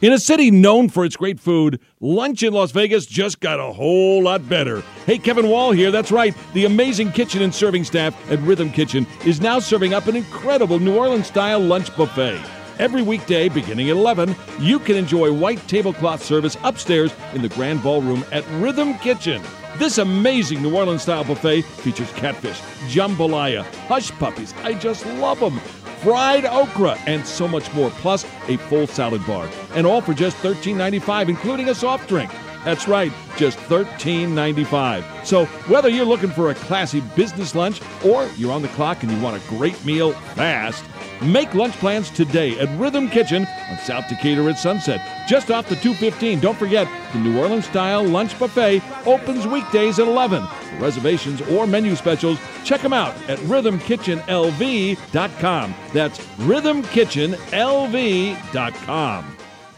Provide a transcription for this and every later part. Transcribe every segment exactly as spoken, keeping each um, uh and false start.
In a city known for its great food, lunch in Las Vegas just got a whole lot better. Hey, Kevin Wall here. That's right. The amazing kitchen and serving staff at Rhythm Kitchen is now serving up an incredible New Orleans-style lunch buffet. Every weekday, beginning at eleven, you can enjoy white tablecloth service upstairs in the Grand Ballroom at Rhythm Kitchen. This amazing New Orleans-style buffet features catfish, jambalaya, hush puppies, I just love them, fried okra, and so much more, plus a full salad bar. And all for just thirteen ninety-five, including a soft drink. That's right, just thirteen ninety-five. So whether you're looking for a classy business lunch or you're on the clock and you want a great meal fast, make lunch plans today at Rhythm Kitchen on South Decatur at Sunset, just off the two fifteen. Don't forget, the New Orleans-style lunch buffet opens weekdays at eleven. For reservations or menu specials, check them out at rhythm kitchen l v dot com. That's rhythm kitchen l v dot com.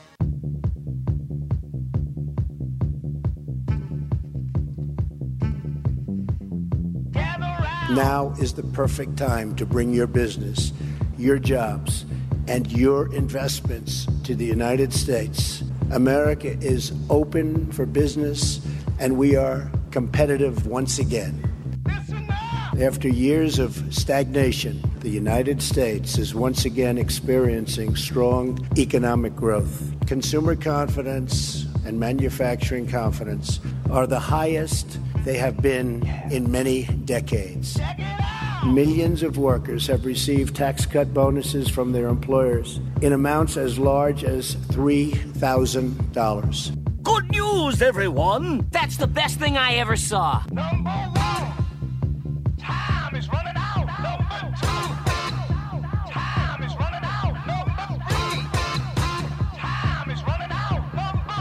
Now is the perfect time to bring your business, your jobs, and your investments to the United States. America is open for business, and we are competitive once again. After years of stagnation, the United States is once again experiencing strong economic growth. Consumer confidence and manufacturing confidence are the highest they have been in many decades. Millions of workers have received tax cut bonuses from their employers in amounts as large as three thousand dollars. Good news, everyone! That's the best thing I ever saw. Number one, time is running out. Number two, time is running out. Number three, time is running out.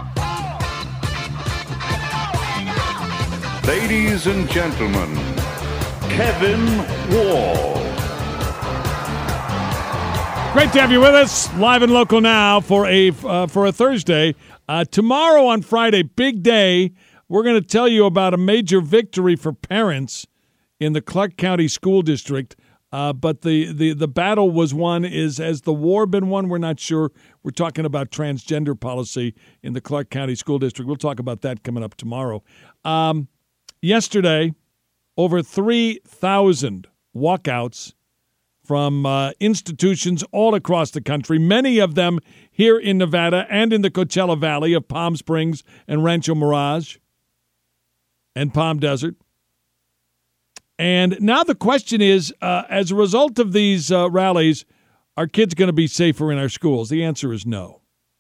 Number four. Ladies and gentlemen, Kevin Wall. Great to have you with us, live and local now for a uh, for a Thursday. Uh, tomorrow on Friday, big day. We're going to tell you about a major victory for parents in the Clark County School District. Uh, but the, the, the battle was won. Is has the war been won? We're not sure. We're talking about transgender policy in the Clark County School District. We'll talk about that coming up tomorrow. Um, yesterday, over three thousand walkouts from uh, institutions all across the country, many of them here in Nevada and in the Coachella Valley of Palm Springs and Rancho Mirage and Palm Desert. And now the question is, uh, as a result of these uh, rallies, are kids going to be safer in our schools? The answer is no.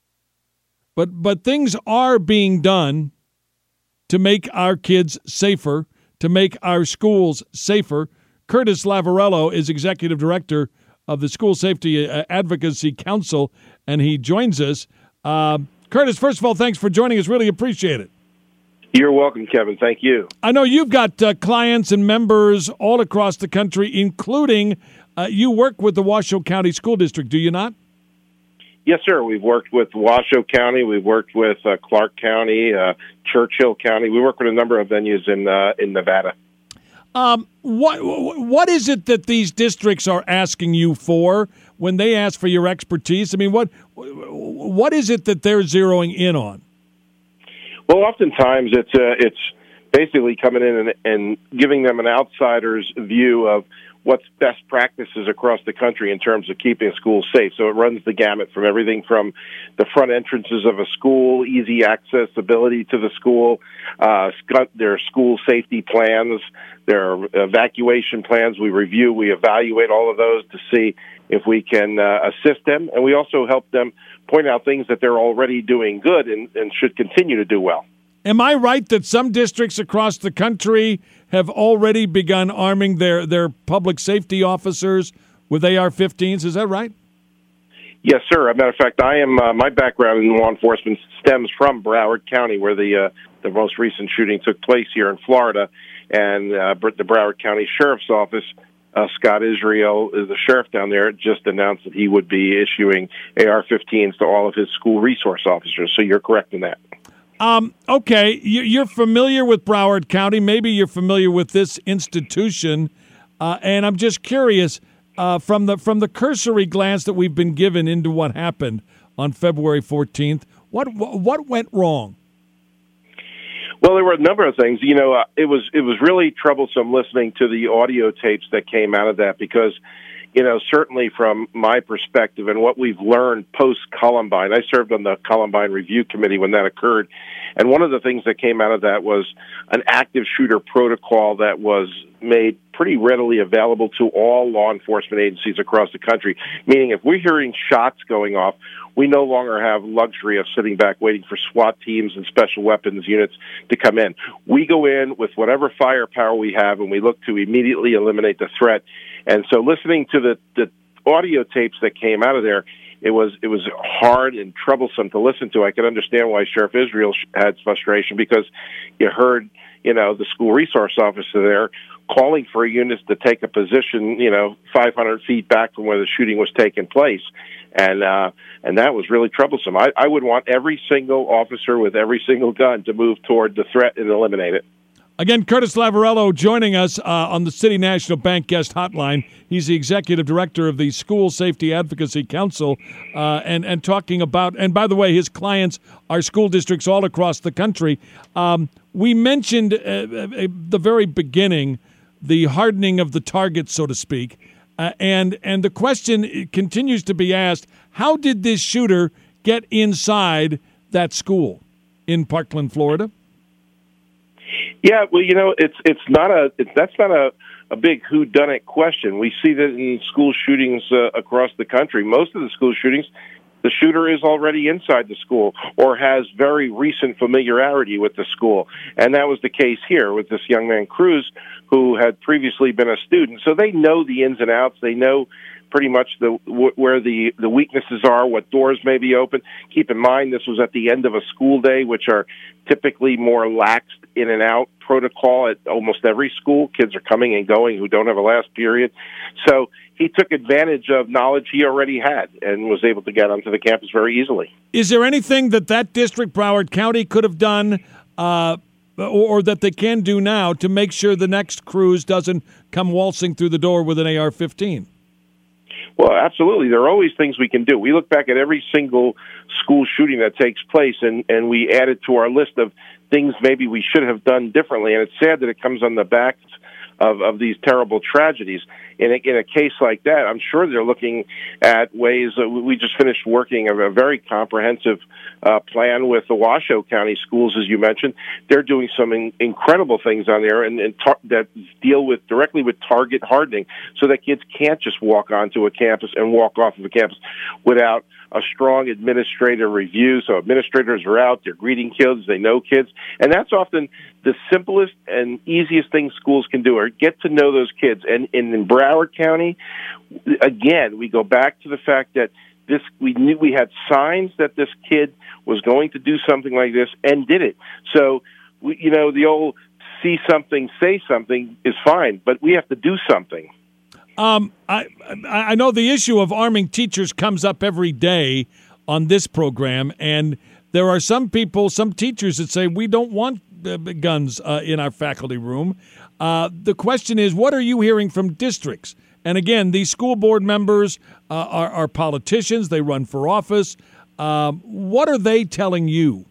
But but things are being done to make our kids safer, to make our schools safer. Curtis Lavarello is executive director of the School Safety Advocacy Council, and he joins us. Uh, Curtis, first of all, thanks for joining us. Really appreciate it. You're welcome, Kevin. Thank you. I know you've got uh, clients and members all across the country, including uh, you work with the Washoe County School District, do you not? Yes, sir. We've worked with Washoe County. We've worked with uh, Clark County, uh, Churchill County. We work with a number of venues in uh, in Nevada. Um, what what is it that these districts are asking you for when they ask for your expertise? I mean, what what is it that they're zeroing in on? Well, oftentimes it's uh, it's basically coming in and, and giving them an outsider's view of what's best practices across the country in terms of keeping schools safe. So it runs the gamut from everything from the front entrances of a school, easy access, ability to the school, uh, their school safety plans, their evacuation plans. We review, we evaluate all of those to see if we can uh, assist them. And we also help them point out things that they're already doing good and, and should continue to do well. Am I right that some districts across the country have already begun arming their, their public safety officers with A R fifteens? Is that right? Yes, sir. As a matter of fact, I am. Uh, my background in law enforcement stems from Broward County, where the uh, the most recent shooting took place here in Florida, and uh, the Broward County Sheriff's Office. Uh, Scott Israel, the sheriff down there, just announced that he would be issuing A R fifteens to all of his school resource officers. So you're correct in that. Um, okay, you're familiar with Broward County. Maybe you're familiar with this institution, uh, and I'm just curious uh, from the from the cursory glance that we've been given into what happened. on February fourteenth. What what went wrong? Well, there were a number of things. You know, uh, it was it was really troublesome listening to the audio tapes that came out of that because, you know, certainly from my perspective and what we've learned post-Columbine, I served on the Columbine Review Committee when that occurred, and one of the things that came out of that was an active shooter protocol that was made pretty readily available to all law enforcement agencies across the country, meaning if we're hearing shots going off, we no longer have luxury of sitting back waiting for SWAT teams and special weapons units to come in. We go in with whatever firepower we have, and we look to immediately eliminate the threat. And so listening to the, the audio tapes that came out of there, it was it was hard and troublesome to listen to. I could understand why Sheriff Israel had frustration because you heard, you know, the school resource officer there calling for units to take a position, you know, five hundred feet back from where the shooting was taking place. And uh, and that was really troublesome. I, I would want every single officer with every single gun to move toward the threat and eliminate it. Again, Curtis Lavarello joining us uh, on the City National Bank Guest Hotline. He's the executive director of the School Safety Advocacy Council, uh, and, and talking about, and by the way, his clients are school districts all across the country. Um, we mentioned uh, at the very beginning the hardening of the target, so to speak, uh, and, and the question continues to be asked, how did this shooter get inside that school in Parkland, Florida? Yeah, well, you know, it's it's not a it's, that's not a, a big whodunit question. We see that in school shootings uh, across the country. Most of the school shootings, the shooter is already inside the school or has very recent familiarity with the school, and that was the case here with this young man Cruz, who had previously been a student. So they know the ins and outs. They know pretty much the where the, the weaknesses are, what doors may be open. Keep in mind, this was at the end of a school day, which are typically more laxed in and out protocol at almost every school. Kids are coming and going who don't have a last period. So he took advantage of knowledge he already had and was able to get onto the campus very easily. Is there anything that that district, Broward County, could have done uh, or, or that they can do now to make sure the next Cruz doesn't come waltzing through the door with an A R fifteen? Well, absolutely. There are always things we can do. We look back at every single school shooting that takes place, and, and we add it to our list of things maybe we should have done differently. And it's sad that it comes on the backs of, of these terrible tragedies. In a, in a case like that, I'm sure they're looking at ways. Uh, we just finished working a, a very comprehensive uh, plan with the Washoe County schools, as you mentioned. They're doing some in, incredible things on there and, and tar- that deal with directly with target hardening, so that kids can't just walk onto a campus and walk off of a campus without a strong administrative review. So administrators are out, they're greeting kids, they know kids, and that's often the simplest and easiest thing schools can do, or get to know those kids. And, and in Broward County, again, we go back to the fact that this we knew we had signs that this kid was going to do something like this and did it. So, we, you know, the old see something, say something is fine, but we have to do something. Um, I I know the issue of arming teachers comes up every day on this program, and there are some people, some teachers that say we don't want uh, guns uh, in our faculty room. Uh, the question is, what are you hearing from districts? And again, these school board members uh, are, are politicians. They run for office. Um, what are they telling you?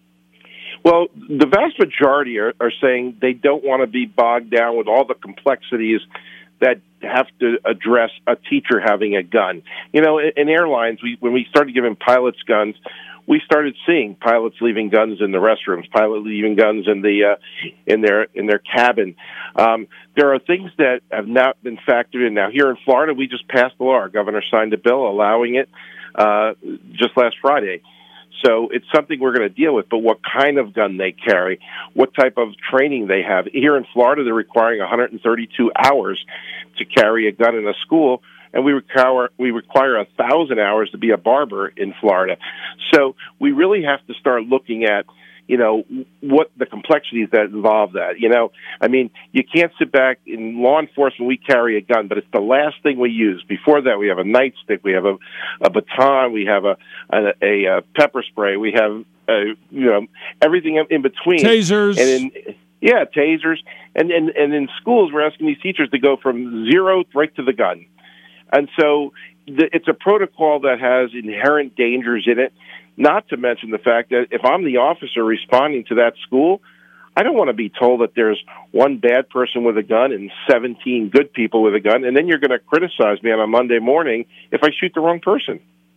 Well, the vast majority are, are saying they don't want to be bogged down with all the complexities that have to address a teacher having a gun. You know, in, in airlines, we, when we started giving pilots guns, we started seeing pilots leaving guns in the restrooms, pilots leaving guns in the uh, in their in their cabin. Um, there are things that have not been factored in. Now, here in Florida, we just passed the law. Our governor signed a bill allowing it uh, just last Friday. So it's something we're going to deal with, but what kind of gun they carry, what type of training they have. Here in Florida, they're requiring one hundred thirty-two hours to carry a gun in a school, and we require we require one thousand hours to be a barber in Florida. So we really have to start looking at, you know, what the complexities that involve that. You know, I mean, you can't sit back in law enforcement. We carry a gun, but it's the last thing we use. Before that, we have a nightstick, we have a, a baton, we have a a, a, a pepper spray, we have a, you know, everything in between. Tasers, and in, yeah, tasers, and and and in schools, we're asking these teachers to go from zero right to the gun, and so the, it's a protocol that has inherent dangers in it, not to mention the fact that if I'm the officer responding to that school, I don't want to be told that there's one bad person with a gun and seventeen good people with a gun, and then you're going to criticize me on a Monday morning if I shoot the wrong person.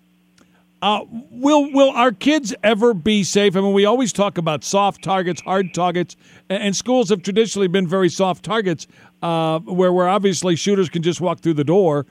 Uh, will will our kids ever be safe? I mean, we always talk about soft targets, hard targets, and schools have traditionally been very soft targets, uh, where where obviously shooters can just walk through the door.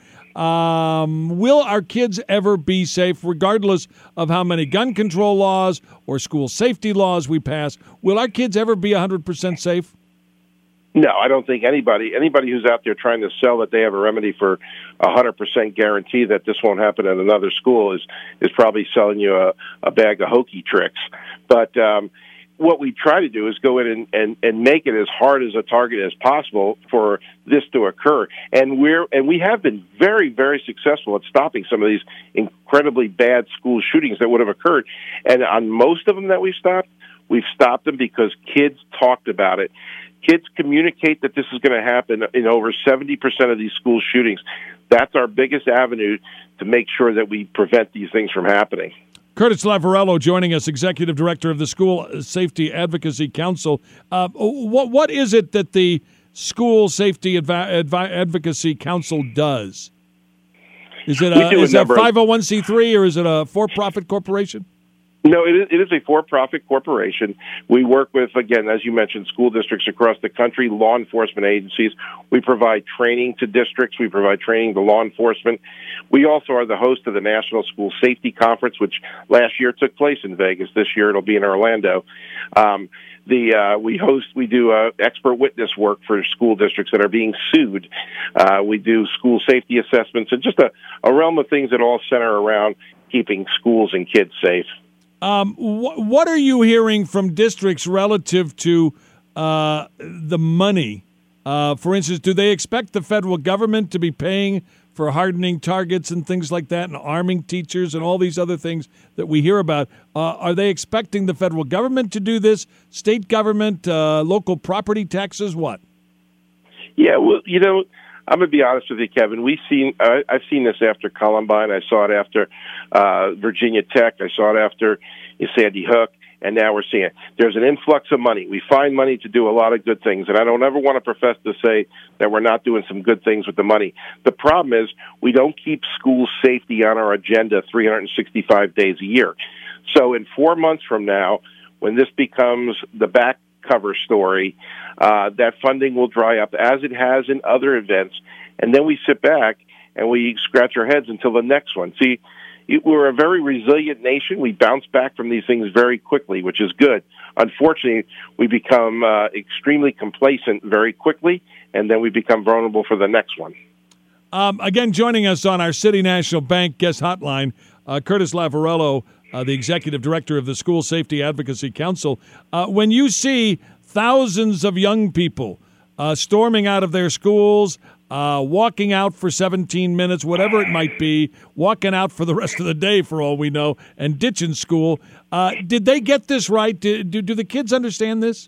Um, will our kids ever be safe, regardless of how many gun control laws or school safety laws we pass? Will our kids ever be one hundred percent safe? No, I don't think anybody anybody who's out there trying to sell that they have a remedy for a hundred percent guarantee that this won't happen at another school is is probably selling you a, a bag of hokey tricks. But um, what we try to do is go in and, and, and make it as hard as a target as possible for this to occur. And we're and we have been very, very successful at stopping some of these incredibly bad school shootings that would have occurred. And on most of them that we've stopped, we've stopped them because kids talked about it. Kids communicate that this is going to happen in over seventy percent of these school shootings. That's our biggest avenue to make sure that we prevent these things from happening. Curtis Lavarello joining us, Executive Director of the School Safety Advocacy Council. Uh, what What is it that the School Safety Adv- Adv- Advocacy Council does? Is it a, is it a five oh one c three or is it a for-profit corporation? No, it is, it is a for-profit corporation. We work with, again, as you mentioned, school districts across the country, law enforcement agencies. We provide training to districts. We provide training to law enforcement. We also are the host of the National School Safety Conference, which last year took place in Vegas. This year it'll be in Orlando. Um, the uh, we host, we do uh, expert witness work for school districts that are being sued. Uh, we do school safety assessments and just a, a realm of things that all center around keeping schools and kids safe. Um, wh- what are you hearing from districts relative to uh, the money? Uh, for instance, do they expect the federal government to be paying for hardening targets and things like that and arming teachers and all these other things that we hear about? Uh, are they expecting the federal government to do this, state government, uh, local property taxes, what? Yeah, well, you know, I'm going to be honest with you, Kevin. We've seen, uh, I've seen this after Columbine. I saw it after uh, Virginia Tech. I saw it after Sandy Hook. And now we're seeing it. There's an influx of money. We find money to do a lot of good things. And I don't ever want to profess to say that we're not doing some good things with the money. The problem is we don't keep school safety on our agenda three hundred sixty-five days a year. So in four months from now, when this becomes the back cover story, uh, that funding will dry up as it has in other events. And then we sit back and we scratch our heads until the next one. See, we're a very resilient nation. We bounce back from these things very quickly, which is good. Unfortunately, we become uh, extremely complacent very quickly, and then we become vulnerable for the next one. Um, again, joining us on our City National Bank guest hotline, uh, Curtis Lavarello, uh, the Executive Director of the School Safety Advocacy Council. Uh, when you see thousands of young people uh, storming out of their schools, Uh, walking out for seventeen minutes, whatever it might be, walking out for the rest of the day for all we know, and ditching school. Uh, did they get this right? Do, do, do the kids understand this?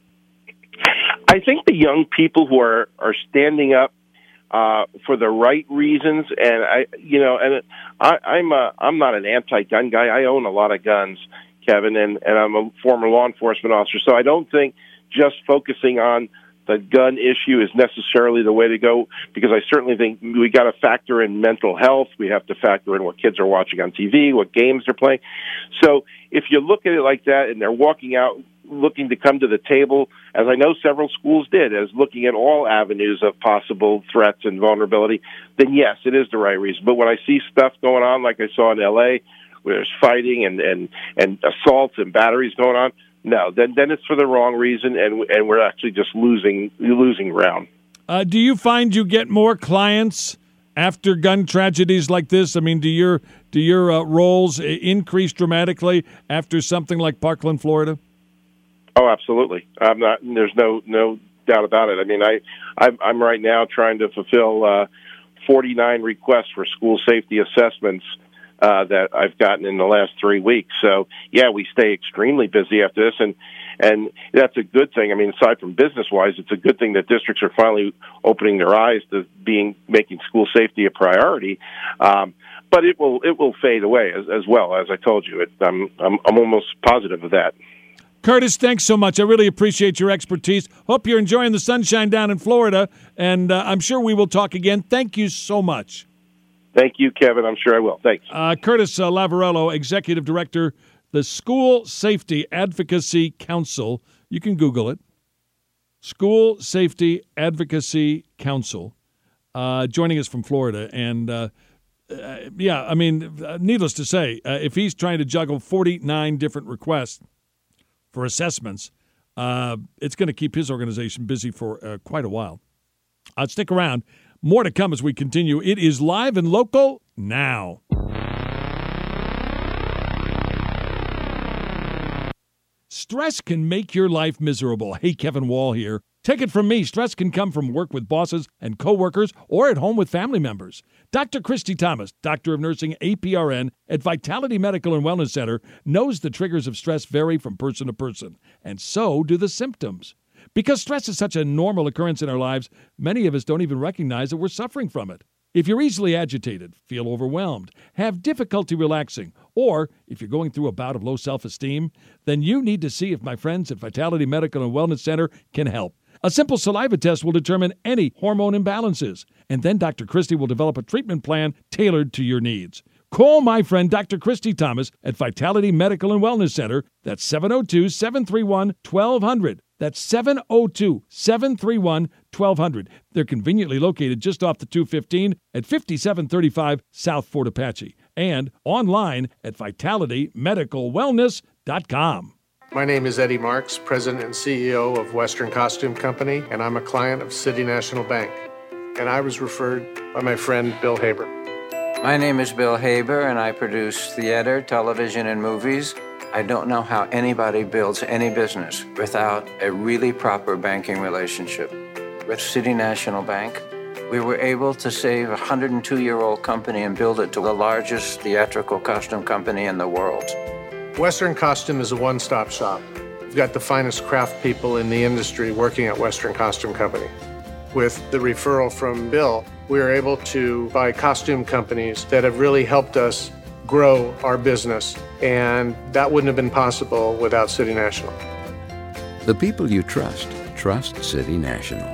I think the young people who are, are standing up uh, for the right reasons, and I, you know, and I, I'm a, I'm not an anti-gun guy. I own a lot of guns, Kevin, and, and I'm a former law enforcement officer, so I don't think just focusing on the gun issue is necessarily the way to go, because I certainly think we got to factor in mental health. We have to factor in what kids are watching on T V, what games they're playing. So if you look at it like that and they're walking out looking to come to the table, as I know several schools did, as looking at all avenues of possible threats and vulnerability, then yes, it is the right reason. But when I see stuff going on like I saw in L A, where there's fighting and, and, and assaults and batteries going on, no, then then it's for the wrong reason, and and we're actually just losing losing ground. Uh, do you find you get more clients after gun tragedies like this? I mean, do your do your uh, roles increase dramatically after something like Parkland, Florida? Oh, absolutely. I'm not. There's no no doubt about it. I mean, I I'm, I'm right now trying to fulfill uh, forty-nine requests for school safety assessments Uh, that I've gotten in the last three weeks. So, yeah, we stay extremely busy after this, and and that's a good thing. I mean, aside from business-wise, it's a good thing that districts are finally opening their eyes to being making school safety a priority. Um, but it will it will fade away as, as well. As I told you, it, I'm I'm I'm almost positive of that. Curtis, thanks so much. I really appreciate your expertise. Hope you're enjoying the sunshine down in Florida, and uh, I'm sure we will talk again. Thank you so much. Thank you, Kevin. I'm sure I will. Thanks. Uh, Curtis uh, Lavarello, Executive Director, the School Safety Advocacy Council. You can Google it. School Safety Advocacy Council, uh, joining us from Florida. And, uh, uh, yeah, I mean, uh, needless to say, uh, if he's trying to juggle forty-nine different requests for assessments, uh, it's going to keep his organization busy for uh, quite a while. Uh, stick around. More to come as we continue. It is live and local now. Stress can make your life miserable. Hey, Kevin Wall here. Take it from me, stress can come from work with bosses and coworkers or at home with family members. Doctor Christy Thomas, Doctor of Nursing, A P R N, at Vitality Medical and Wellness Center, knows the triggers of stress vary from person to person, and so do the symptoms. Because stress is such a normal occurrence in our lives, many of us don't even recognize that we're suffering from it. If you're easily agitated, feel overwhelmed, have difficulty relaxing, or if you're going through a bout of low self-esteem, then you need to see if my friends at Vitality Medical and Wellness Center can help. A simple saliva test will determine any hormone imbalances, and then Doctor Christy will develop a treatment plan tailored to your needs. Call my friend Doctor Christy Thomas at Vitality Medical and Wellness Center. That's seven oh two, seven three one, one two zero zero. That's seven oh two, seven three one, one two zero zero. They're conveniently located just off the two fifteen at fifty-seven thirty-five South Fort Apache and online at vitality medical wellness dot com. My name is Eddie Marks, President and C E O of Western Costume Company, and I'm a client of City National Bank. And I was referred by my friend Bill Haber. My name is Bill Haber, and I produce theater, television, and movies. I don't know how anybody builds any business without a really proper banking relationship. With City National Bank, we were able to save a one hundred two-year-old company and build it to the largest theatrical costume company in the world. Western Costume is a one-stop shop. We've got the finest craft people in the industry working at Western Costume Company. With the referral from Bill, we were able to buy costume companies that have really helped us grow our business, and that wouldn't have been possible without City National. The people you trust, trust City National.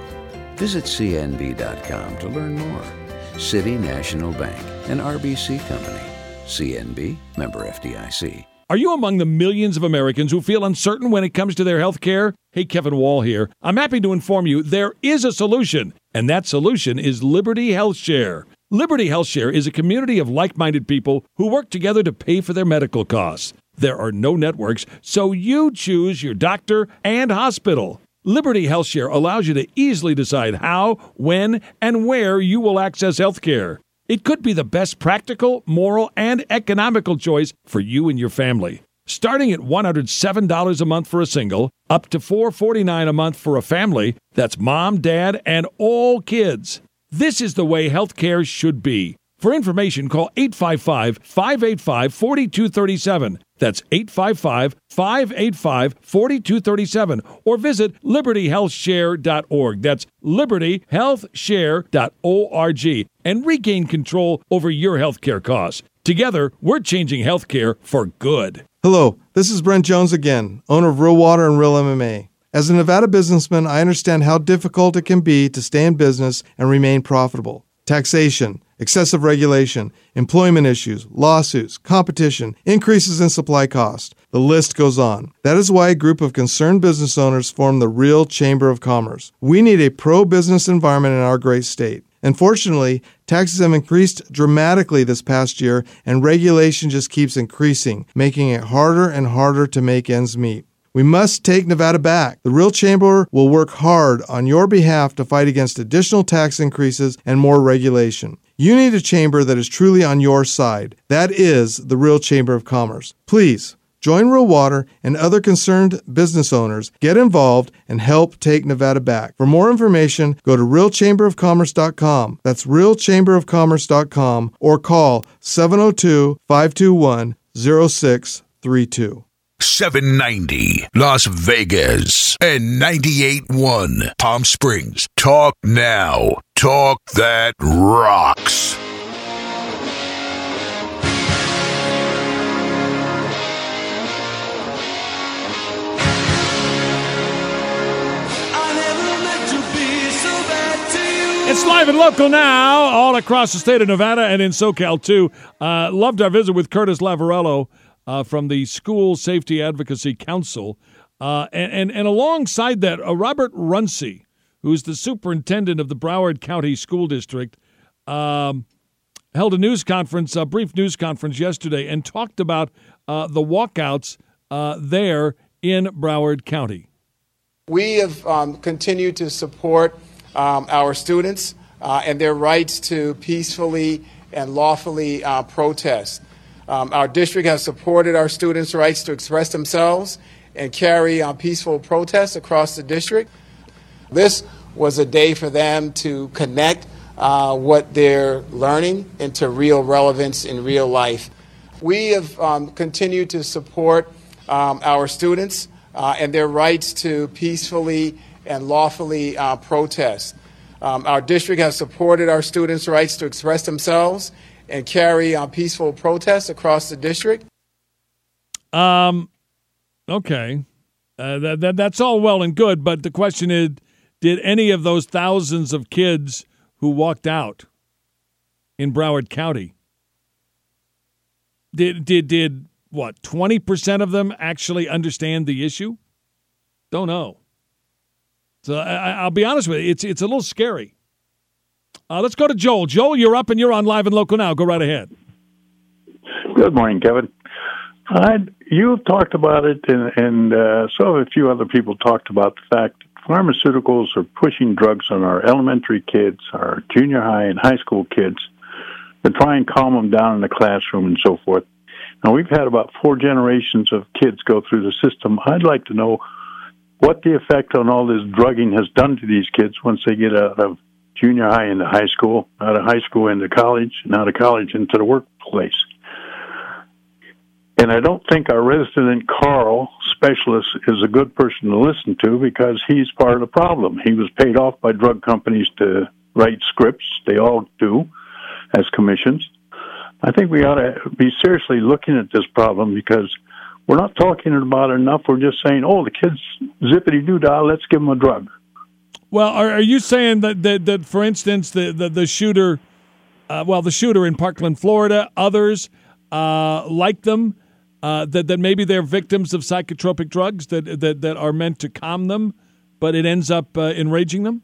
Visit C N B dot com to learn more. City National Bank, an R B C company. C N B, member F D I C. Are you among the millions of Americans who feel uncertain when it comes to their health care? Hey, Kevin Wall here. I'm happy to inform you there is a solution, and that solution is Liberty Health Share. Liberty Health Share is a community of like-minded people who work together to pay for their medical costs. There are no networks, so you choose your doctor and hospital. Liberty Health Share allows you to easily decide how, when, and where you will access health care. It could be the best practical, moral, and economical choice for you and your family. Starting at one hundred seven dollars a month for a single, up to four hundred forty-nine dollars a month for a family, that's mom, dad, and all kids. This is the way health care should be. For information, call eight five five, five eight five, four two three seven. That's eight five five, five eight five, four two three seven. Or visit liberty health share dot org. That's liberty health share dot org. And regain control over your health care costs. Together, we're changing health care for good. Hello, this is Brent Jones again, owner of Real Water and Real M M A. As a Nevada businessman, I understand how difficult it can be to stay in business and remain profitable. Taxation, excessive regulation, employment issues, lawsuits, competition, increases in supply cost. The list goes on. That is why a group of concerned business owners formed the Real Chamber of Commerce. We need a pro-business environment in our great state. Unfortunately, taxes have increased dramatically this past year, and regulation just keeps increasing, making it harder and harder to make ends meet. We must take Nevada back. The Real Chamber will work hard on your behalf to fight against additional tax increases and more regulation. You need a chamber that is truly on your side. That is the Real Chamber of Commerce. Please join Real Water and other concerned business owners. Get involved and help take Nevada back. For more information, go to real chamber of commerce dot com. That's real chamber of commerce dot com or call seven oh two, five two one, oh six three two. seven ninety Las Vegas and ninety-eight point one Palm Springs. Talk now. Talk that rocks. It's live and local now, all across the state of Nevada and in SoCal, too. Uh, loved our visit with Curtis Lavarello uh, from the School Safety Advocacy Council. Uh, and, and, and alongside that, uh, Robert Runcie, who's the superintendent of the Broward County School District, um, held a news conference, a brief news conference yesterday, and talked about uh, the walkouts uh, there in Broward County. We have um, continued to support Um, our students uh, and their rights to peacefully and lawfully uh, protest. Um, our district has supported our students' rights to express themselves and carry uh, peaceful protests across the district. This was a day for them to connect uh, what they're learning into real relevance in real life. We have um, continued to support um, our students uh, and their rights to peacefully and lawfully uh, protest. Um, our district has supported our students' rights to express themselves and carry uh, peaceful protests across the district. Um, okay, uh, that, that that's all well and good, but the question is, did any of those thousands of kids who walked out in Broward County, did did did what twenty percent of them actually understand the issue? Don't know. So I, I'll be honest with you, it's it's a little scary. Uh, let's go to Joel. Joel, you're up and you're on Live and Local now. Go right ahead. Good morning, Kevin. I, you talked about it, and, and uh, so have a few other people talked about the fact that pharmaceuticals are pushing drugs on our elementary kids, our junior high and high school kids, to try and calm them down in the classroom and so forth. Now, we've had about four generations of kids go through the system. I'd like to know what the effect on all this drugging has done to these kids once they get out of junior high into high school, out of high school into college, and out of college into the workplace. And I don't think our resident Carl specialist is a good person to listen to because he's part of the problem. He was paid off by drug companies to write scripts. They all do as commissions. I think we ought to be seriously looking at this problem because we're not talking about it enough. We're just saying, oh, the kids zippity-doo-dah, let's give them a drug. Well, are, are you saying that, that, that for instance, the, the, the shooter, uh, well, the shooter in Parkland, Florida, others uh, like them, uh, that, that maybe they're victims of psychotropic drugs that, that, that are meant to calm them, but it ends up uh, enraging them?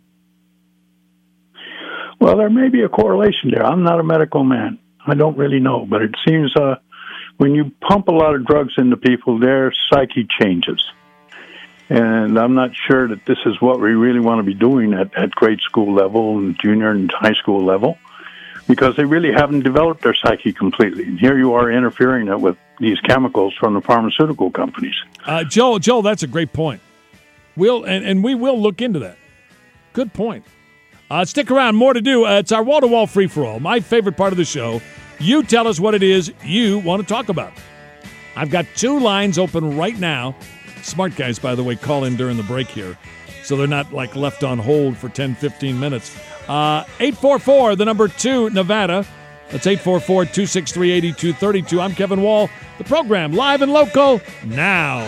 Well, there may be a correlation there. I'm not a medical man. I don't really know, but it seems uh, when you pump a lot of drugs into people, their psyche changes. And I'm not sure that this is what we really want to be doing at, at grade school level and junior and high school level, because they really haven't developed their psyche completely. And here you are interfering it with these chemicals from the pharmaceutical companies. Uh, Joel, Joel, that's a great point. We'll and, and we will look into that. Good point. Uh, stick around, more to do. Uh, it's our wall-to-wall free-for-all, my favorite part of the show. You tell us what it is you want to talk about. I've got two lines open right now. Smart guys, by the way, call in during the break here, so they're not like left on hold for ten, fifteen minutes. Uh, eight four four, the number two, Nevada. That's eight four four, two six three, eight two three two. I'm Kevin Wall. The program, live and local, now.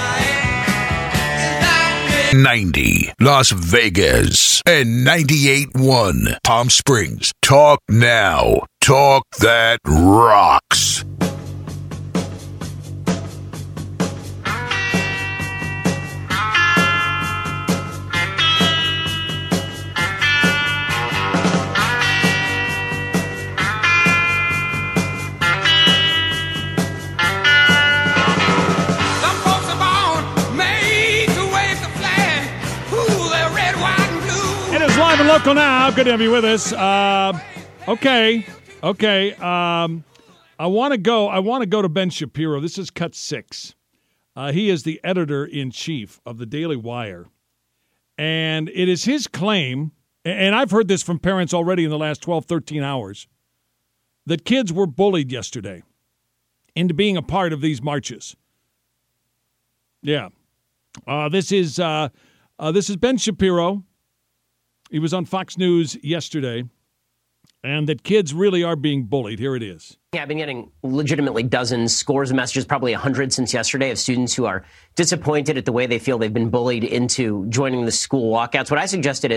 ninety, Las Vegas, and ninety-eight point one, Palm Springs. Talk now. Talk that rocks. Live and local now. Good to have you with us. Uh, okay, okay. Um, I want to go. I want to go to Ben Shapiro. This is cut six. Uh, he is the editor-in-chief of the Daily Wire, and it is his claim. And I've heard this from parents already in the last twelve, thirteen hours, that kids were bullied yesterday into being a part of these marches. Yeah, uh, this is uh, uh, this is Ben Shapiro. He was on Fox News yesterday, and that kids really are being bullied. Here it is. Yeah, I've been getting legitimately dozens, scores of messages, probably a hundred since yesterday, of students who are disappointed at the way they feel they've been bullied into joining the school walkouts. What I suggested is,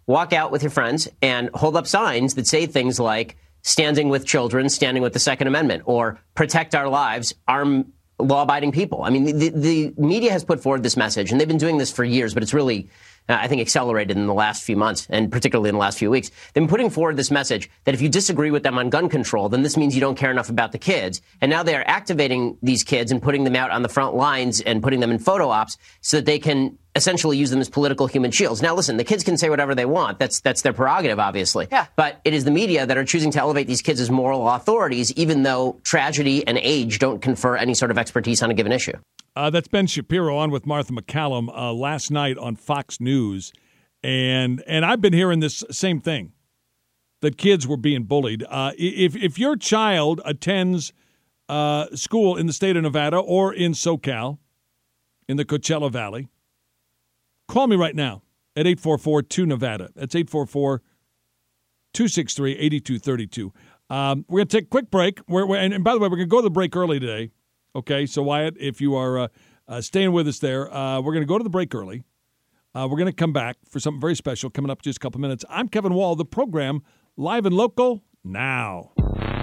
walk out with your friends and hold up signs that say things like standing with children, standing with the Second Amendment, or protect our lives, arm law-abiding people. I mean, the, the media has put forward this message, and they've been doing this for years, but it's really, uh, I think, accelerated in the last few months, and particularly in the last few weeks. They've been putting forward this message that if you disagree with them on gun control, then this means you don't care enough about the kids. And now they are activating these kids and putting them out on the front lines and putting them in photo ops so that they can essentially use them as political human shields. Now, listen, the kids can say whatever they want. That's that's their prerogative, obviously. Yeah. But it is the media that are choosing to elevate these kids as moral authorities, even though tragedy and age don't confer any sort of expertise on a given issue. Uh, that's Ben Shapiro on with Martha McCallum uh, last night on Fox News. And and I've been hearing this same thing, that kids were being bullied. Uh, if, if your child attends uh, school in the state of Nevada or in SoCal, in the Coachella Valley, call me right now at eight four four two Nevada. That's eight four four, two six three, eight two three two. Um, we're going to take a quick break. We're, we're, and, and by the way, we're going to go to the break early today. Okay, so Wyatt, if you are uh, uh, staying with us there, uh, we're going to go to the break early. Uh, we're going to come back for something very special coming up in just a couple minutes. I'm Kevin Wall, the program live and local now.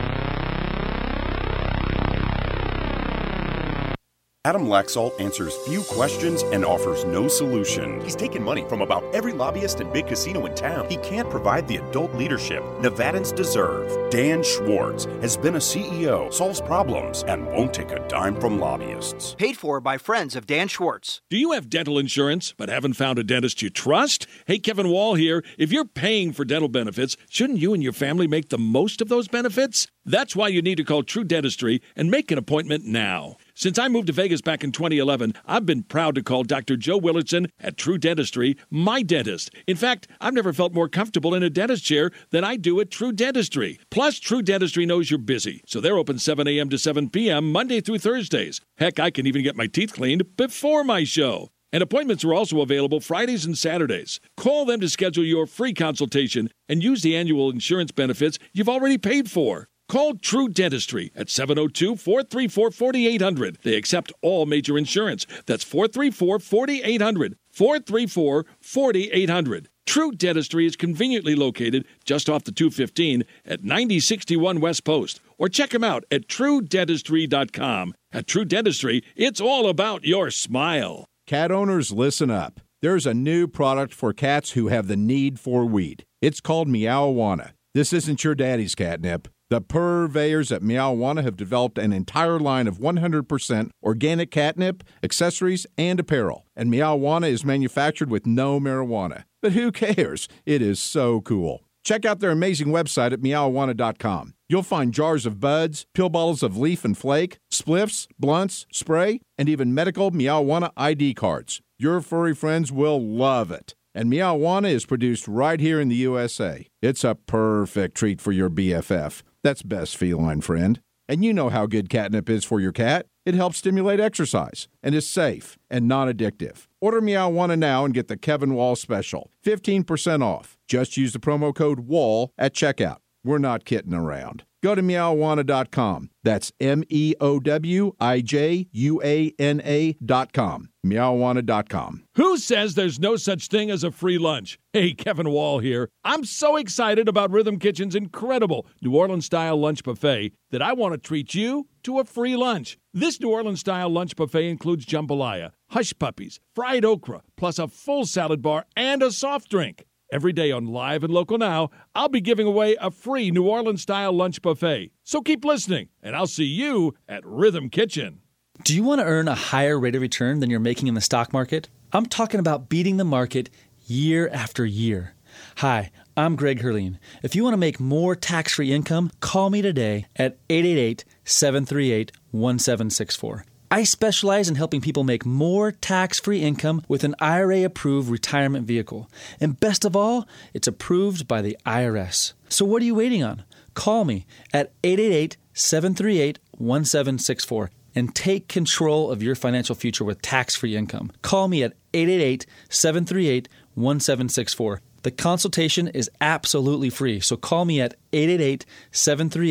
Adam Laxalt answers few questions and offers no solution. He's taken money from about every lobbyist and big casino in town. He can't provide the adult leadership Nevadans deserve. Dan Schwartz has been a C E O, solves problems, and won't take a dime from lobbyists. Paid for by friends of Dan Schwartz. Do you have dental insurance but haven't found a dentist you trust? Hey, Kevin Wall here. If you're paying for dental benefits, shouldn't you and your family make the most of those benefits? That's why you need to call True Dentistry and make an appointment now. Since I moved to Vegas back in twenty eleven, I've been proud to call Doctor Joe Willardson at True Dentistry my dentist. In fact, I've never felt more comfortable in a dentist chair than I do at True Dentistry. Plus, True Dentistry knows you're busy, so they're open seven a.m. to seven p.m. Monday through Thursdays. Heck, I can even get my teeth cleaned before my show. And appointments are also available Fridays and Saturdays. Call them to schedule your free consultation and use the annual insurance benefits you've already paid for. Call True Dentistry at seven oh two, four three four, four eight zero zero. They accept all major insurance. That's four three four, four eight zero zero. four three four, four eight zero zero. True Dentistry is conveniently located just off the two fifteen at ninety sixty-one West Post. Or check them out at true dentistry dot com. At True Dentistry, it's all about your smile. Cat owners, listen up. There's a new product for cats who have the need for weed. It's called Meowana. This isn't your daddy's catnip. The purveyors at Meowana have developed an entire line of one hundred percent organic catnip, accessories, and apparel. And Meowana is manufactured with no marijuana. But who cares? It is so cool. Check out their amazing website at meowana dot com. You'll find jars of buds, pill bottles of leaf and flake, spliffs, blunts, spray, and even medical Meowana I D cards. Your furry friends will love it. And Meowana is produced right here in the U S A. It's a perfect treat for your B F F. That's best feline friend. And you know how good catnip is for your cat. It helps stimulate exercise and is safe and non-addictive. Order Meowana now and get the Kevin Wall special. fifteen percent off. Just use the promo code WALL at checkout. We're not kidding around. Go to meowana dot com. That's M E O W I J U A N A dot com. meowana dot com. Who says there's no such thing as a free lunch? Hey, Kevin Wall here. I'm so excited about Rhythm Kitchen's incredible New Orleans-style lunch buffet that I want to treat you to a free lunch. This New Orleans-style lunch buffet includes jambalaya, hush puppies, fried okra, plus a full salad bar and a soft drink. Every day on Live and Local Now, I'll be giving away a free New Orleans-style lunch buffet. So keep listening, and I'll see you at Rhythm Kitchen. Do you want to earn a higher rate of return than you're making in the stock market? I'm talking about beating the market year after year. Hi, I'm Greg Herleen. If you want to make more tax-free income, call me today at eight eight eight, seven three eight, one seven six four. I specialize in helping people make more tax-free income with an I R A-approved retirement vehicle. And best of all, it's approved by the I R S. So what are you waiting on? Call me at eight eight eight, seven three eight, one seven six four and take control of your financial future with tax-free income. Call me at eight eight eight, seven three eight, one seven six four. The consultation is absolutely free, so call me at eight eight eight, seven three eight,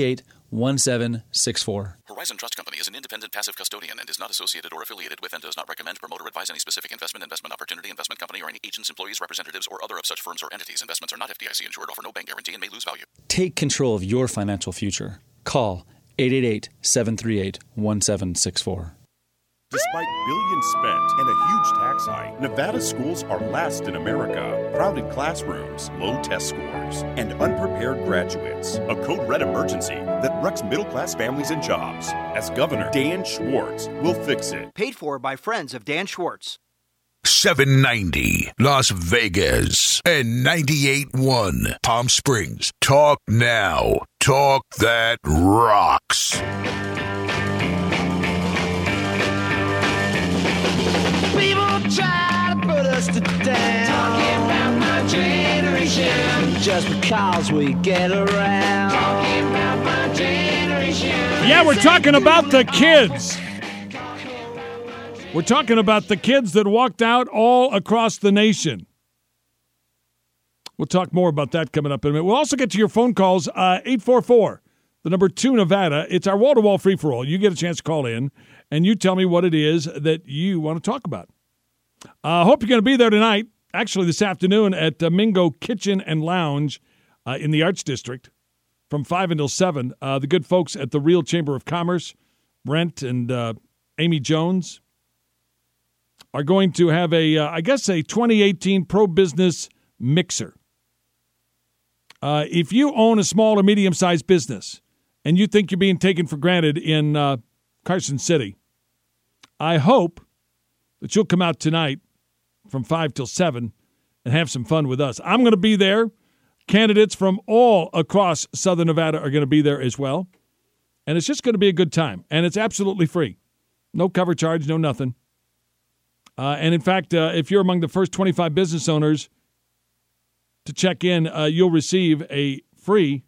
one seven six four. Horizon Trust Company is an independent passive custodian and is not associated or affiliated with and does not recommend, promote, or advise any specific investment, investment opportunity, investment company, or any agents, employees, representatives, or other of such firms or entities. Investments are not F D I C insured, offer no bank guarantee, and may lose value. Take control of your financial future. Call eight eight eight, seven three eight, one seven six four. Despite billions spent and a huge tax hike, Nevada schools are last in America. Crowded classrooms, low test scores, and unprepared graduates. A code red emergency that wrecks middle-class families and jobs. As Governor Dan Schwartz will fix it. Paid for by friends of Dan Schwartz. seven ninety Las Vegas and ninety-eight point one Palm Springs. Talk now. Talk that rocks. People try to put us to down, talking about my generation, just because we get around, talking about my generation. Yeah, we're talking about the kids. We're talking about the kids that walked out all across the nation. We'll talk more about that coming up in a minute. We'll also get to your phone calls, uh, eight four four, the number two Nevada. It's our wall-to-wall free-for-all. You get a chance to call in, and you tell me what it is that you want to talk about. I uh, hope you're going to be there tonight, actually this afternoon, at uh, Mingo Kitchen and Lounge uh, in the Arts District from five until seven. Uh, the good folks at the Real Chamber of Commerce, Brent and uh, Amy Jones, are going to have a, uh, I guess, a twenty eighteen Pro Business Mixer. Uh, if you own a small or medium-sized business and you think you're being taken for granted in uh, Carson City, I hope that you'll come out tonight from five till seven and have some fun with us. I'm going to be there. Candidates from all across Southern Nevada are going to be there as well. And it's just going to be a good time. And it's absolutely free. No cover charge, no nothing. Uh, and, in fact, uh, if you're among the first twenty-five business owners to check in, uh, you'll receive a free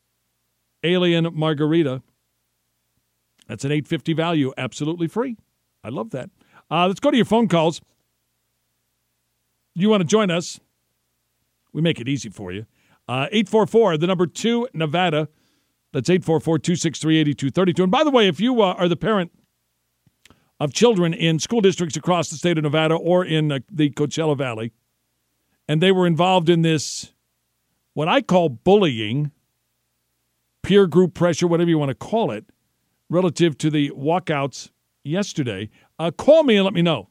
Alien Margarita. That's an eight fifty value, absolutely free. I love that. Uh, let's go to your phone calls. You want to join us? We make it easy for you. Uh, eight four four, the number two, Nevada. That's eight four four, two six three, eight two three two. And by the way, if you uh, are the parent of children in school districts across the state of Nevada or in uh, the Coachella Valley, and they were involved in this, what I call bullying, peer group pressure, whatever you want to call it, relative to the walkouts yesterday, uh, call me and let me know.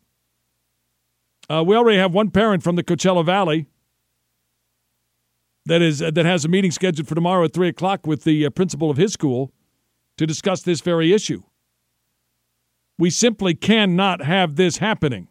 Uh, we already have one parent from the Coachella Valley that is uh, that has a meeting scheduled for tomorrow at three o'clock with the uh, principal of his school to discuss this very issue. We simply cannot have this happening.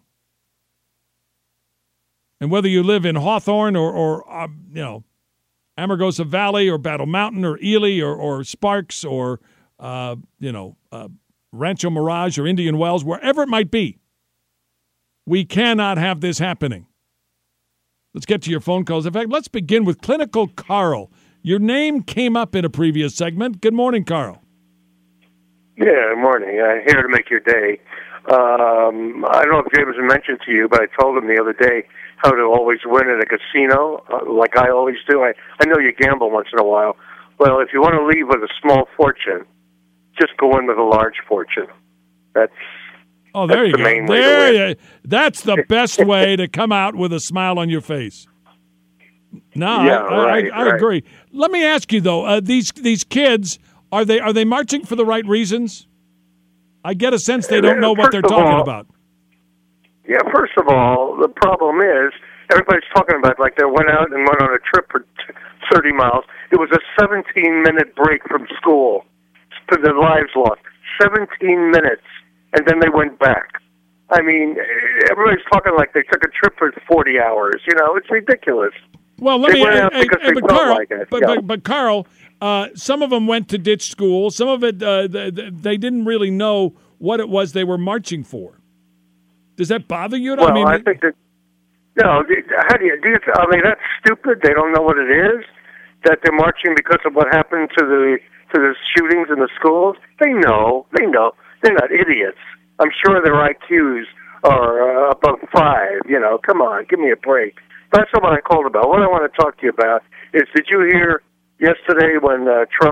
And whether you live in Hawthorne or, or uh, you know, Amargosa Valley or Battle Mountain or Ely or, or Sparks or, uh, you know, uh, Rancho Mirage or Indian Wells, wherever it might be, we cannot have this happening. Let's get to your phone calls. In fact, let's begin with Clinical Carl. Your name came up in a previous segment. Good morning, Carl. Yeah, good morning. I'm here to make your day. Um, I don't know if James mentioned to you, but I told him the other day how to always win at a casino, uh, like I always do. I, I know you gamble once in a while. Well, if you want to leave with a small fortune, just go in with a large fortune. That's oh, there that's you the go. Main There way to you. That's the best way to come out with a smile on your face. No, Yeah, I, right, I, I right. agree. Let me ask you though: uh, these these kids are they are they marching for the right reasons? I get a sense they don't know what First they're of talking all- about. Yeah, first of all, the problem is everybody's talking about like they went out and went on a trip for t- thirty miles. It was a seventeen-minute break from school. For their lives lost. seventeen minutes, and then they went back. I mean, everybody's talking like they took a trip for forty hours. You know, it's ridiculous. Well, let they me. went uh, out uh, because uh, they but felt Carl, like it. but, yeah. but, but Carl, uh, some of them went to ditch school. Some of it, uh, they, they didn't really know what it was they were marching for. Does that bother you? Well, I mean, I think that no. How do you? Do you? I mean, that's stupid. They don't know what it is. That they're marching because of what happened to the to the shootings in the schools. They know. They know. They're not idiots. I'm sure their I Qs are uh, above five. You know, come on, give me a break. That's not what I called about. What I want to talk to you about is: did you hear yesterday when uh, Trump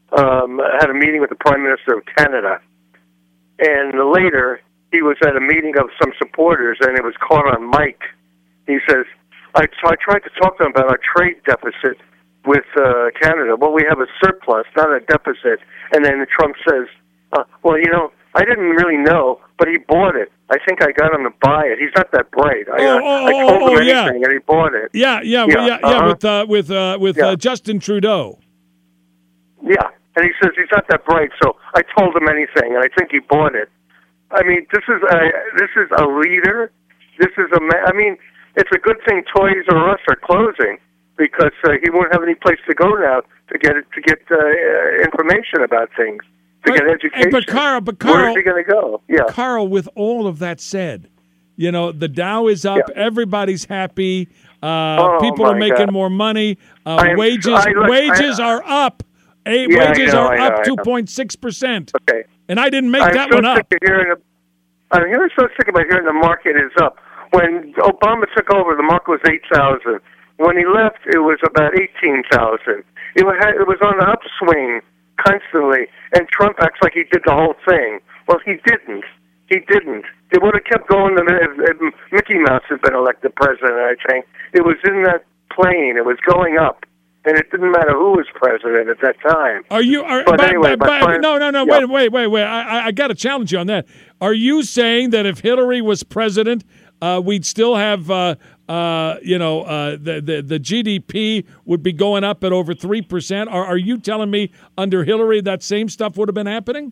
um, had a meeting with the Prime Minister of Canada. And later, he was at a meeting of some supporters, and it was caught on mic. He says, I, so I tried to talk to him about our trade deficit with uh, Canada. Well, we have a surplus, not a deficit. And then Trump says, uh, well, you know, I didn't really know, but he bought it. I think I got him to buy it. He's not that bright. I, Oh, uh, oh, I told oh, him oh, yeah. anything, and he bought it. Yeah, yeah, Yeah, yeah, yeah, uh-huh. with uh, with uh, with Yeah. uh, Justin Trudeau. Yeah, and he says he's not that bright, so I told him anything, and I think he bought it. I mean, this is a, this is a leader. This is a ma- I mean, it's a good thing Toys R Us are closing because uh, he won't have any place to go now to get it, to get uh, information about things, to get education. But Carl, but Where Carl, is he going to go? Yeah, Carl. With all of that said, you know the Dow is up. Everybody's happy. Uh, Oh, people are my making God. more money. Uh, I am- wages I- look, wages I- are up. A, Yeah, I wages know, are I know, up I know. two point six percent. Okay, and I didn't make I'm that so one up. sick of hearing. I'm hearing so sick about hearing the market is up. When Obama took over, the market was eight thousand. When he left, it was about eighteen thousand. It was it was on an upswing constantly, and Trump acts like he did the whole thing. Well, he didn't. He didn't. It would have kept going if, if Mickey Mouse had been elected president. I think it was in that plane. It was going up, and it didn't matter who was president at that time. Are you? Are, But but- anyway, but- my but- friend- no, no, no. Yeah. Wait, wait, wait, wait. I, I, I got to challenge you on that. Are you saying that if Hillary was president, uh, we'd still have, uh, uh, you know, uh, the, the the G D P would be going up at over three percent? Are are you telling me under Hillary that same stuff would have been happening?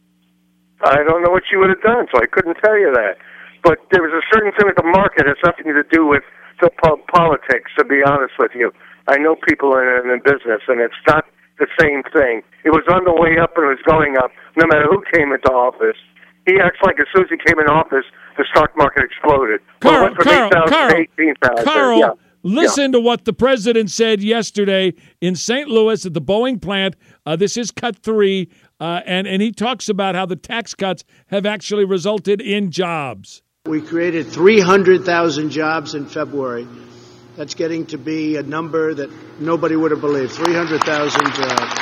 I don't know what you would have done, so I couldn't tell you that. But there was a certain thing with the market. It has nothing to do with the po- politics, to be honest with you. I know people in, in the business, and it's not the same thing. It was on the way up, and it was going up, no matter who came into office. He acts like as soon as he came in office, the stock market exploded. Well, it Carl, went from Carl, eight thousand Carl, to eighteen thousand. Carl, Yeah. listen to what the president said yesterday in Saint Louis at the Boeing plant. Uh, this is cut three, uh, and, and he talks about how the tax cuts have actually resulted in jobs. We created three hundred thousand jobs in February. That's getting to be a number that nobody would have believed, three hundred thousand jobs.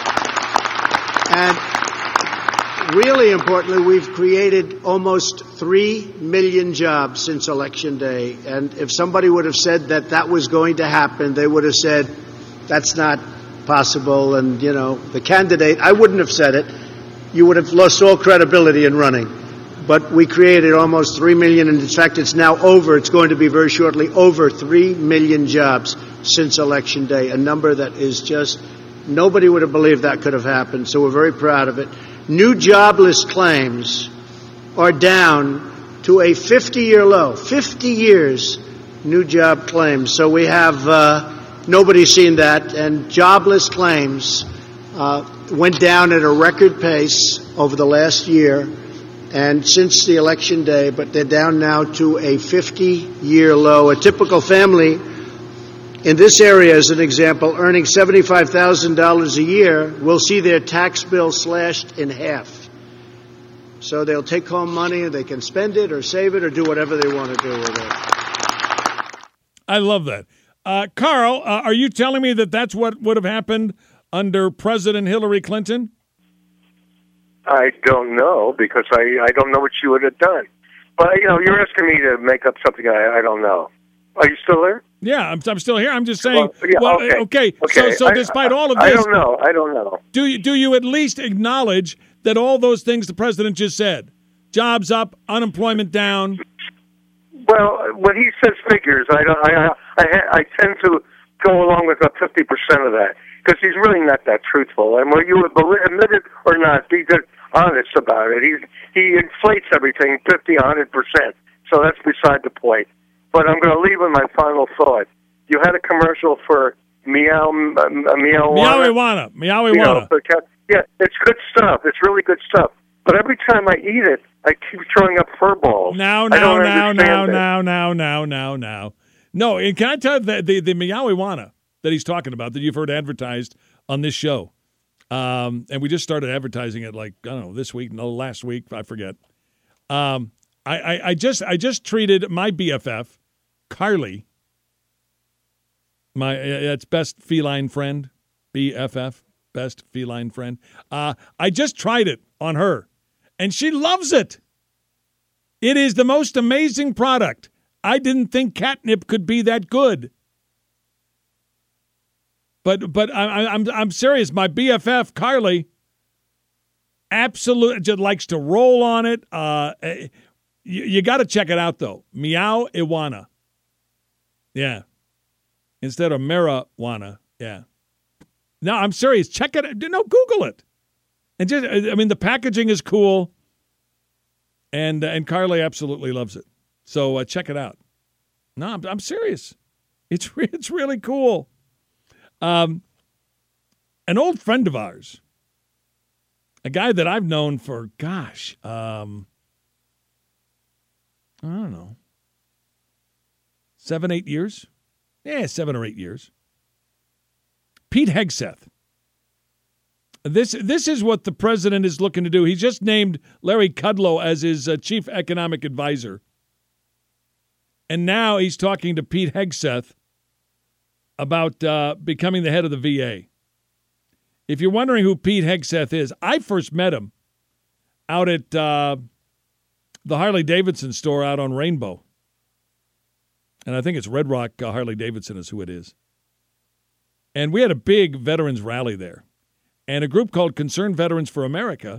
And really importantly, we've created almost three million jobs since Election Day. And if somebody would have said that that was going to happen, they would have said, that's not possible. And, you know, the candidate, I wouldn't have said it. You would have lost all credibility in running. But we created almost three million, and in fact, it's now over. It's going to be very shortly over three million jobs since Election Day, a number that is just, nobody would have believed that could have happened. So we're very proud of it. New jobless claims are down to a fifty-year low. fifty years, new job claims. So we have, uh, nobody's seen that, and jobless claims uh, went down at a record pace over the last year. And since the election day, but they're down now to a fifty-year low. A typical family in this area, as an example, earning seventy-five thousand dollars a year, will see their tax bill slashed in half. So they'll take home money and they can spend it or save it or do whatever they want to do with it. I love that. Uh, Carl, uh, are you telling me that that's what would have happened under President Hillary Clinton? I don't know, because I, I don't know what you would have done. But, you know, you're asking me to make up something I, I don't know. Are you still there? Yeah, I'm, I'm still here. I'm just saying. Well, yeah, well, okay. okay. Okay. So, so I- despite all of I this, don't know. I don't know. Do you do you at least acknowledge that all those things the president just said, jobs up, unemployment down? Well, when he says figures, I don't, I, I, I tend to go along with about fifty percent of that, because he's really not that truthful. And whether you admit it or not, be just honest about it. He he inflates everything fifty, one hundred percent. So that's beside the point. But I'm going to leave with my final thought. You had a commercial for Meow, uh, Meow Meowiwana. Meowiwana. You know, for cat- yeah, it's good stuff. It's really good stuff. But every time I eat it, I keep throwing up fur balls. Now, I now, don't now, understand now, it. now, now, now, now, now. No, and can I tell you the, the, the Meowiwana that he's talking about that you've heard advertised on this show? Um, and we just started advertising it like, I don't know, this week, no, last week, I forget. Um, I, I, I just I just treated my B F F, Carly, my uh, it's best feline friend, B F F. best feline friend. Uh, I just tried it on her, and she loves it. It is the most amazing product. I didn't think catnip could be that good. But but I, I'm I'm serious. My B F F, Carly, absolutely just likes to roll on it. Uh, you you got to check it out, though. Meow Iwana. Yeah. Instead of marijuana. Yeah. No, I'm serious. Check it. No, Google it. And just, I mean, the packaging is cool. And and Carly absolutely loves it. So uh, check it out. No, I'm, I'm serious. It's re- it's really cool. Um, an old friend of ours, a guy that I've known for, gosh, um, I don't know, seven, eight years? Yeah, seven or eight years. Pete Hegseth. This this is what the president is looking to do. He just named Larry Kudlow as his uh, chief economic advisor. And now he's talking to Pete Hegseth about uh, becoming the head of the V A. If you're wondering who Pete Hegseth is, I first met him out at uh, the Harley-Davidson store out on Rainbow. And I think it's Red Rock uh, Harley-Davidson is who it is. And we had a big veterans rally there. And a group called Concerned Veterans for America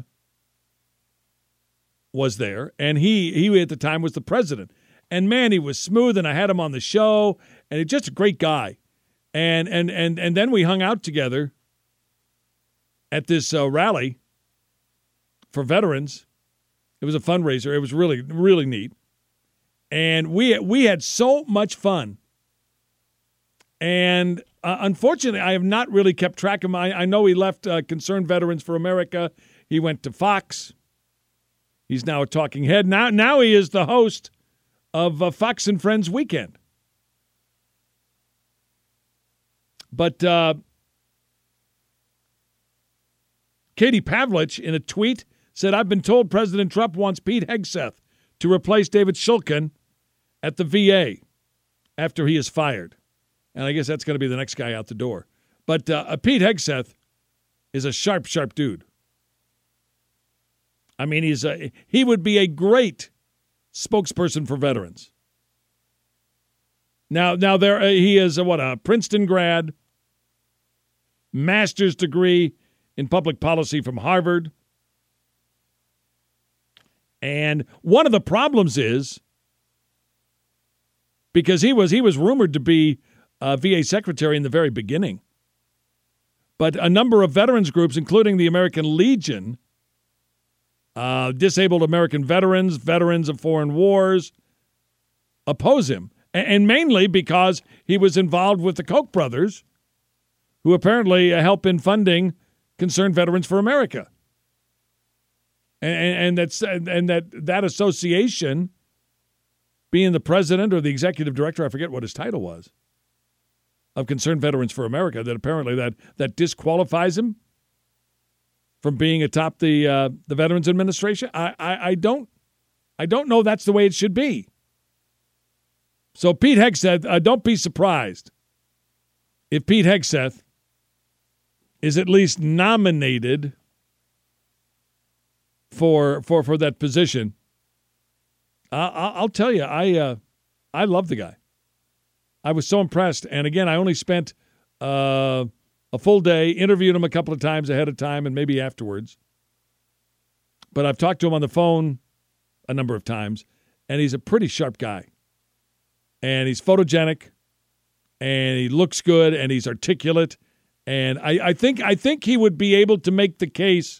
was there. And he, he at the time, was the president. And, man, he was smooth, and I had him on the show. And he's just a great guy. And and and and then we hung out together at this uh, rally for veterans. It was a fundraiser. It was really, really neat. And we we had so much fun. And uh, unfortunately, I have not really kept track of my. I know he left uh, Concerned Veterans for America. He went to Fox. He's now a talking head. Now, now he is the host of uh, Fox and Friends Weekend. But uh, Katie Pavlich, in a tweet, said, I've been told President Trump wants Pete Hegseth to replace David Shulkin at the V A after he is fired. And I guess that's going to be the next guy out the door. But uh, Pete Hegseth is a sharp, sharp dude. I mean, he's a, he would be a great spokesperson for veterans. Now, now there uh, he is, a, what, a Princeton grad, master's degree in public policy from Harvard. And one of the problems is, because he was he was rumored to be a V A secretary in the very beginning, but a number of veterans groups, including the American Legion, uh, Disabled American Veterans, Veterans of Foreign Wars, oppose him. And mainly because he was involved with the Koch brothers, who apparently help in funding Concerned Veterans for America. And, and, that's, and that, that association, being the president or the executive director, I forget what his title was, of Concerned Veterans for America, that apparently that, that disqualifies him from being atop the uh, the Veterans Administration. I, I, I don't I don't know that's the way it should be. So Pete Hegseth, uh, don't be surprised if Pete Hegseth is at least nominated for for for that position. Uh, I'll tell you, I uh, I love the guy. I was so impressed, and again, I only spent uh, a full day, interviewed him a couple of times ahead of time, and maybe afterwards. But I've talked to him on the phone a number of times, and he's a pretty sharp guy. And he's photogenic, and he looks good, and he's articulate, and I, I think I think he would be able to make the case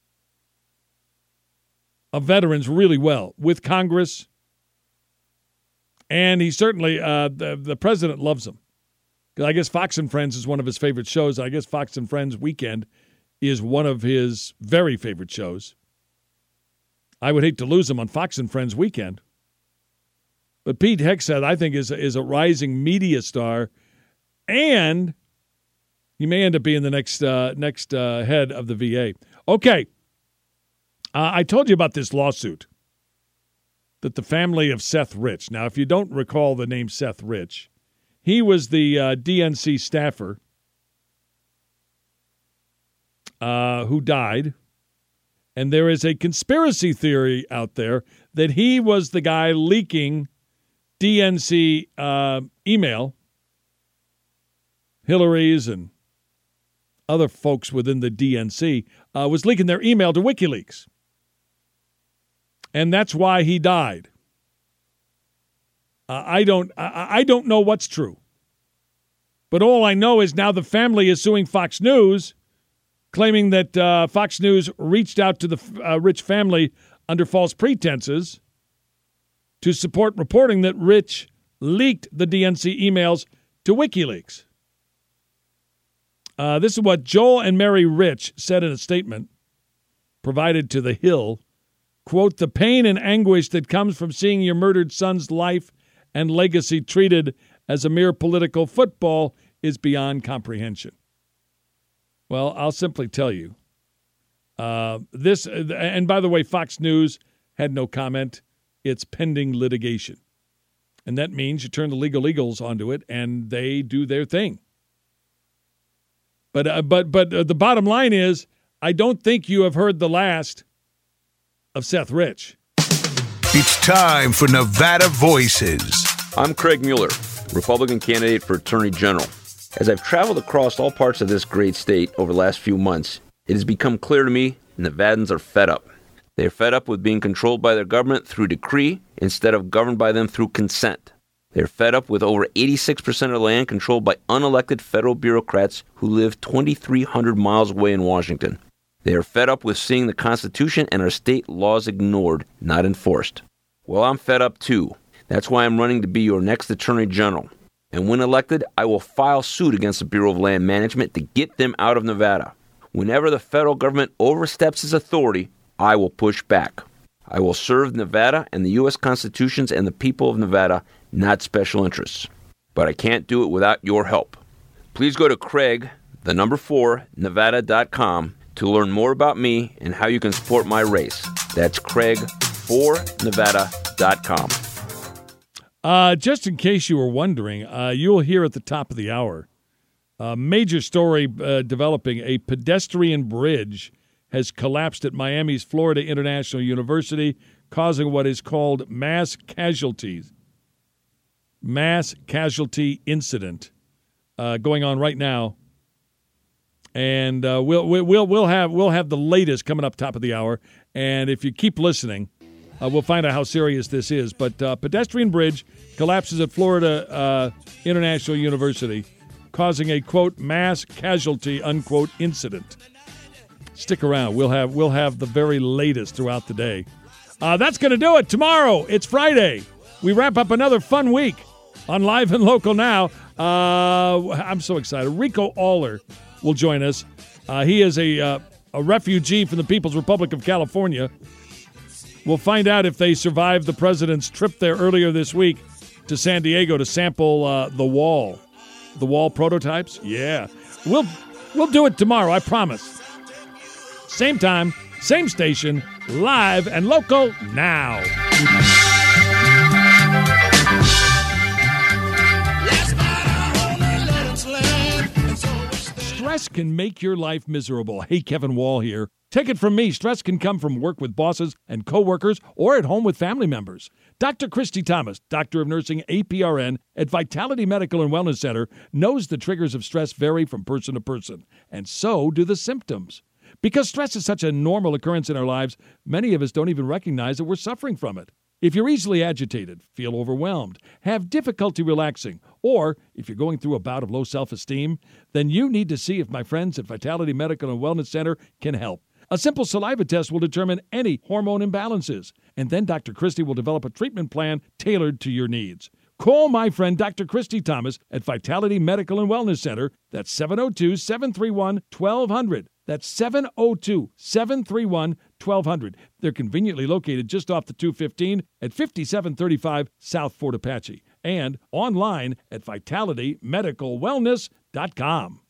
of veterans really well with Congress, and he certainly uh, the the president loves him. I guess Fox and Friends is one of his favorite shows. I guess Fox and Friends Weekend is one of his very favorite shows. I would hate to lose him on Fox and Friends Weekend. But Pete Hegseth, I think, is, is a rising media star, and he may end up being the next uh, next uh, head of the V A. Okay, uh, I told you about this lawsuit that the family of Seth Rich. Now, if you don't recall the name Seth Rich, he was the uh, D N C staffer uh, who died. And there is a conspiracy theory out there that he was the guy leaking D N C uh, email, Hillary's and other folks within the D N C, uh, was leaking their email to WikiLeaks. And that's why he died. Uh, I don't I, I don't know what's true. But all I know is now the family is suing Fox News, claiming that uh, Fox News reached out to the uh, Rich family under false pretenses to support reporting that Rich leaked the D N C emails to WikiLeaks. Uh, this is what Joel and Mary Rich said in a statement provided to The Hill. Quote, the pain and anguish that comes from seeing your murdered son's life and legacy treated as a mere political football is beyond comprehension. Well, I'll simply tell you, uh, this, and by the way, Fox News had no comment. It's pending litigation. And that means you turn the legal eagles onto it, and they do their thing. But uh, but but uh, the bottom line is, I don't think you have heard the last of Seth Rich. It's time for Nevada Voices. I'm Craig Mueller, Republican candidate for Attorney General. As I've traveled across all parts of this great state over the last few months, it has become clear to me Nevadans are fed up. They are fed up with being controlled by their government through decree instead of governed by them through consent. They're fed up with over eighty-six percent of the land controlled by unelected federal bureaucrats who live twenty-three hundred miles away in Washington. They are fed up with seeing the Constitution and our state laws ignored, not enforced. Well, I'm fed up too. That's why I'm running to be your next Attorney General. And when elected, I will file suit against the Bureau of Land Management to get them out of Nevada. Whenever the federal government oversteps its authority, I will push back. I will serve Nevada and the U S Constitutions and the people of Nevada, not special interests. But I can't do it without your help. Please go to Craig, the number four, Nevada dot com to learn more about me and how you can support my race. That's Craig four Nevada dot com. Uh, just in case you were wondering, uh, you'll hear at the top of the hour, a major story uh, developing. A pedestrian bridge has collapsed at Miami's Florida International University, causing what is called mass casualties. Mass casualty incident uh, going on right now, and uh, we'll we'll we'll have we'll have the latest coming up top of the hour. And if you keep listening, uh, we'll find out how serious this is. But uh, pedestrian bridge collapses at Florida uh, International University, causing a quote mass casualty unquote incident. Stick around. We'll have we'll have the very latest throughout the day. Uh, that's going to do it. Tomorrow, it's Friday. We wrap up another fun week on Live and Local Now. Uh, I'm so excited. Rico Aller will join us. Uh, he is a uh, a refugee from the People's Republic of California. We'll find out if they survived the president's trip there earlier this week to San Diego to sample uh, the wall. The wall prototypes? Yeah. We'll, we'll do it tomorrow, I promise. Same time, same station, live and local now. Stress can make your life miserable. Hey, Kevin Wall here. Take it from me, stress can come from work with bosses and coworkers or at home with family members. Doctor Christy Thomas, Doctor of Nursing, A P R N, at Vitality Medical and Wellness Center, knows the triggers of stress vary from person to person, and so do the symptoms. Because stress is such a normal occurrence in our lives, many of us don't even recognize that we're suffering from it. If you're easily agitated, feel overwhelmed, have difficulty relaxing, or if you're going through a bout of low self-esteem, then you need to see if my friends at Vitality Medical and Wellness Center can help. A simple saliva test will determine any hormone imbalances, and then Doctor Christy will develop a treatment plan tailored to your needs. Call my friend Doctor Christy Thomas at Vitality Medical and Wellness Center. That's seven oh two, seven three one, one two zero zero. That's seven oh two, seven three one, one two zero zero. They're conveniently located just off the two fifteen at fifty-seven thirty-five South Fort Apache and online at vitality medical wellness dot com.